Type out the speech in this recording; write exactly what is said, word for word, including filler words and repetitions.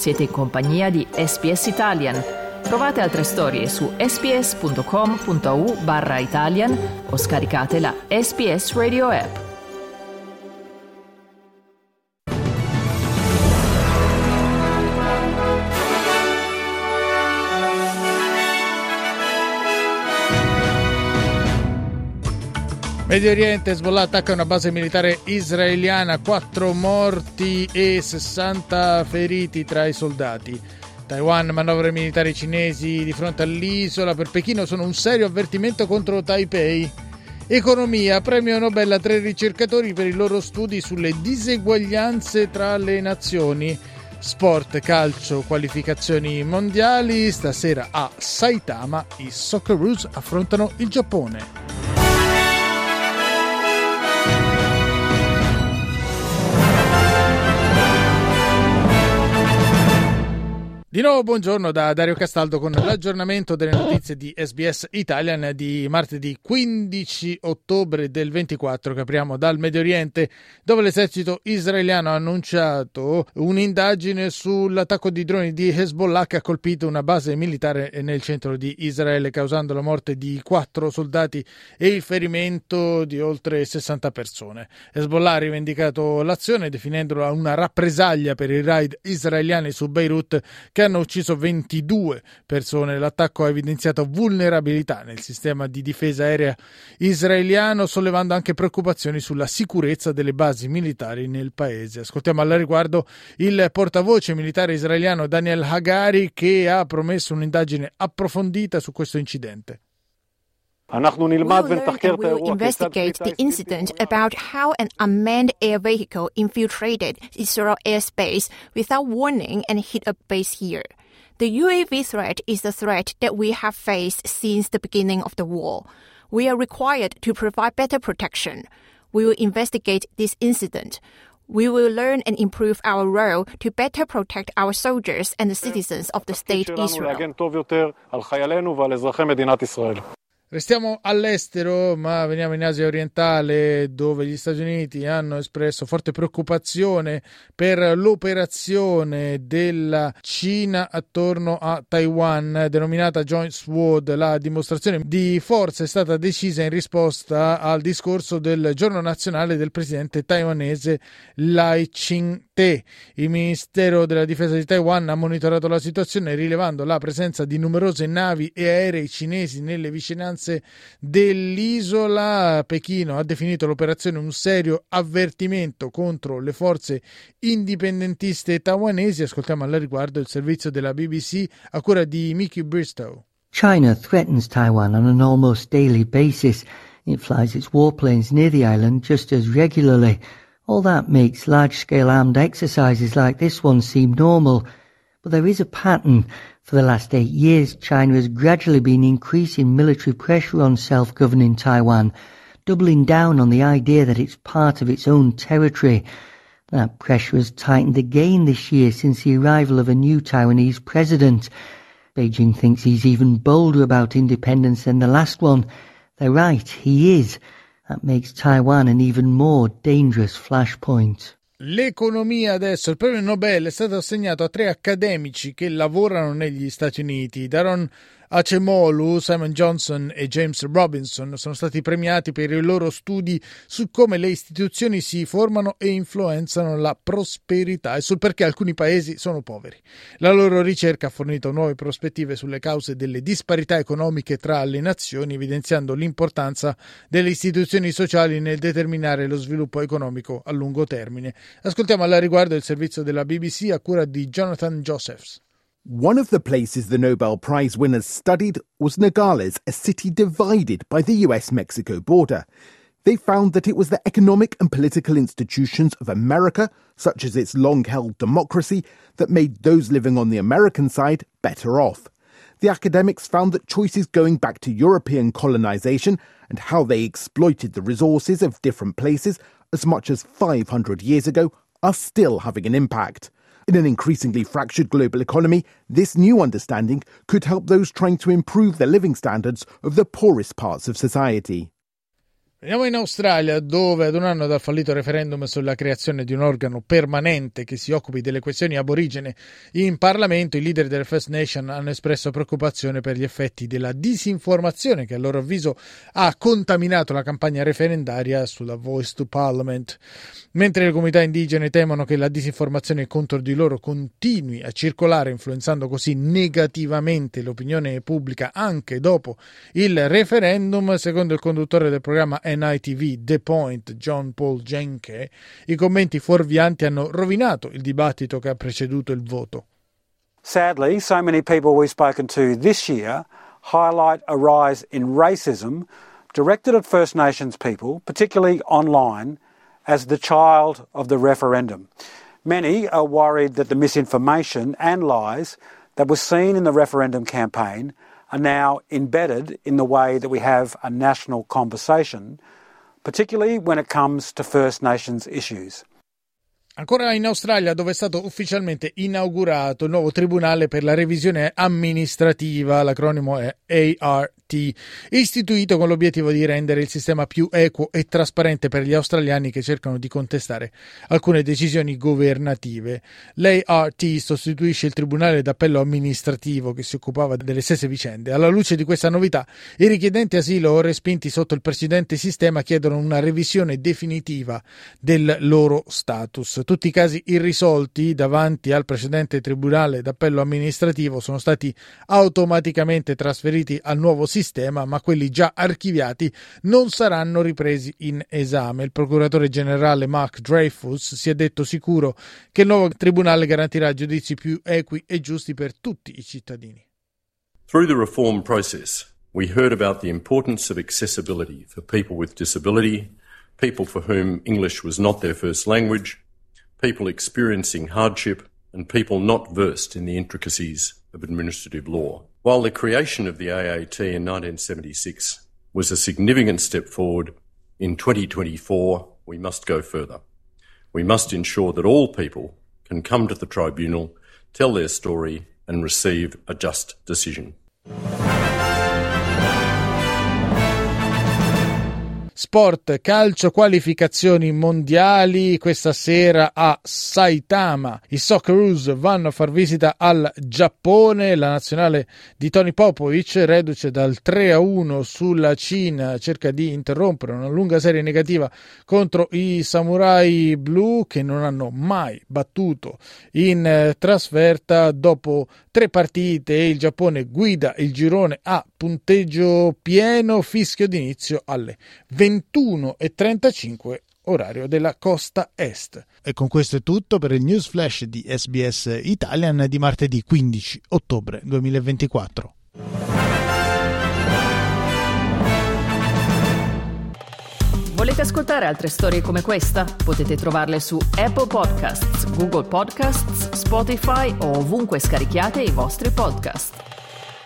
Siete in compagnia di S B S Italian. Trovate altre storie su sbs.com.au barra Italian o scaricate la S B S Radio app. Medio Oriente, Hezbollah attacca una base militare israeliana, quattro morti e sessanta feriti tra i soldati. Taiwan, manovre militari cinesi di fronte all'isola per Pechino sono un serio avvertimento contro Taipei. Economia, premio Nobel a tre ricercatori per i loro studi sulle diseguaglianze tra le nazioni. Sport, calcio, qualificazioni mondiali. Stasera a Saitama i Socceroos affrontano il Giappone. Di nuovo buongiorno da Dario Castaldo con l'aggiornamento delle notizie di S B S Italian di martedì quindici ottobre del ventiquattro, che apriamo dal Medio Oriente, dove l'esercito israeliano ha annunciato un'indagine sull'attacco di droni di Hezbollah che ha colpito una base militare nel centro di Israele, causando la morte di quattro soldati e il ferimento di oltre sessanta persone. Hezbollah ha rivendicato l'azione definendola una rappresaglia per i raid israeliani su Beirut che hanno ucciso ventidue persone. L'attacco ha evidenziato vulnerabilità nel sistema di difesa aerea israeliano, sollevando anche preoccupazioni sulla sicurezza delle basi militari nel paese. Ascoltiamo al riguardo il portavoce militare israeliano Daniel Hagari, che ha promesso un'indagine approfondita su questo incidente. We will learn and will investigate the incident about how an unmanned air vehicle infiltrated Israel airspace without warning and hit a base here. The U A V threat is the threat that we have faced since the beginning of the war. We are required to provide better protection. We will investigate this incident. We will learn and improve our role to better protect our soldiers and the citizens of the state Israel. Restiamo all'estero, ma veniamo in Asia orientale, dove gli Stati Uniti hanno espresso forte preoccupazione per l'operazione della Cina attorno a Taiwan, denominata Joint Sword. La dimostrazione di forza è stata decisa in risposta al discorso del giorno nazionale del presidente taiwanese Lai Ching-te. Il Ministero della Difesa di Taiwan ha monitorato la situazione, rilevando la presenza di numerose navi e aerei cinesi nelle vicinanze dell'isola. Pechino ha definito l'operazione un serio avvertimento contro le forze indipendentiste taiwanesi. Ascoltiamo al riguardo il servizio della B B C a cura di Mickey Bristow. China threatens Taiwan on an almost daily basis. It flies its warplanes near the island just as regularly. All that makes large-scale armed exercises like this one seem normal. But there is a pattern. For the last eight years, China has gradually been increasing military pressure on self-governing Taiwan, doubling down on the idea that it's part of its own territory. That pressure has tightened again this year since the arrival of a new Taiwanese president. Beijing thinks he's even bolder about independence than the last one. They're right, he is. That makes Taiwan an even more dangerous flashpoint. L'economia adesso. Il premio Nobel è stato assegnato a tre accademici che lavorano negli Stati Uniti. Daron Acemoglu, Simon Johnson e James Robinson sono stati premiati per i loro studi su come le istituzioni si formano e influenzano la prosperità e sul perché alcuni paesi sono poveri. La loro ricerca ha fornito nuove prospettive sulle cause delle disparità economiche tra le nazioni, evidenziando l'importanza delle istituzioni sociali nel determinare lo sviluppo economico a lungo termine. Ascoltiamo al riguardo il servizio della B B C a cura di Jonathan Josephs. One of the places the Nobel Prize winners studied was Nogales, a city divided by the U S Mexico border. They found that it was the economic and political institutions of America, such as its long-held democracy, that made those living on the American side better off. The academics found that choices going back to European colonization and how they exploited the resources of different places as much as five hundred years ago are still having an impact. In an increasingly fractured global economy, this new understanding could help those trying to improve the living standards of the poorest parts of society. Andiamo in Australia, dove ad un anno dal fallito referendum sulla creazione di un organo permanente che si occupi delle questioni aborigene in Parlamento, i leader delle First Nation hanno espresso preoccupazione per gli effetti della disinformazione che a loro avviso ha contaminato la campagna referendaria sulla Voice to Parliament. Mentre le comunità indigene temono che la disinformazione contro di loro continui a circolare, influenzando così negativamente l'opinione pubblica anche dopo il referendum, secondo il conduttore del programma N I T V The Point, John Paul Jenke, i commenti fuorvianti hanno rovinato il dibattito che ha preceduto il voto. Sadly, so many people we've spoken to this year highlight a rise in racism directed at First Nations people, particularly online, as the child of the referendum. Many are worried that the misinformation and lies that were seen in the referendum campaign are now embedded in the way that we have a national conversation, particularly when it comes to First Nations issues. Ancora in Australia, dove è stato ufficialmente inaugurato il nuovo tribunale per la revisione amministrativa, l'acronimo è A R T, istituito con l'obiettivo di rendere il sistema più equo e trasparente per gli australiani che cercano di contestare alcune decisioni governative. L'A R T sostituisce il tribunale d'appello amministrativo che si occupava delle stesse vicende. Alla luce di questa novità, i richiedenti asilo respinti sotto il precedente sistema chiedono una revisione definitiva del loro status. Tutti i casi irrisolti davanti al precedente tribunale d'appello amministrativo sono stati automaticamente trasferiti al nuovo sistema, ma quelli già archiviati non saranno ripresi in esame. Il procuratore generale Mark Dreyfus si è detto sicuro che il nuovo tribunale garantirà giudizi più equi e giusti per tutti i cittadini. Through the reform process, we heard about the importance of accessibility for people with disability, people for whom English was not their first language, people experiencing hardship, and people not versed in the intricacies of administrative law. While the creation of the A A T in nineteen seventy-six was a significant step forward, in twenty twenty-four we must go further. We must ensure that all people can come to the tribunal, tell their story, and receive a just decision. Sport, calcio, qualificazioni mondiali questa sera a Saitama. I Socceroos vanno a far visita al Giappone. La nazionale di Tony Popovic, reduce dal tre a uno sulla Cina, cerca di interrompere una lunga serie negativa contro i Samurai Blu, che non hanno mai battuto in trasferta. Dopo tre partite il Giappone guida il girone a punteggio pieno, fischio d'inizio alle ventuno e trentacinque orario della costa est. E con questo è tutto per il News Flash di S B S Italian di martedì quindici ottobre duemilaventiquattro. Volete ascoltare altre storie come questa? Potete trovarle su Apple Podcasts, Google Podcasts, Spotify o ovunque scarichiate i vostri podcast.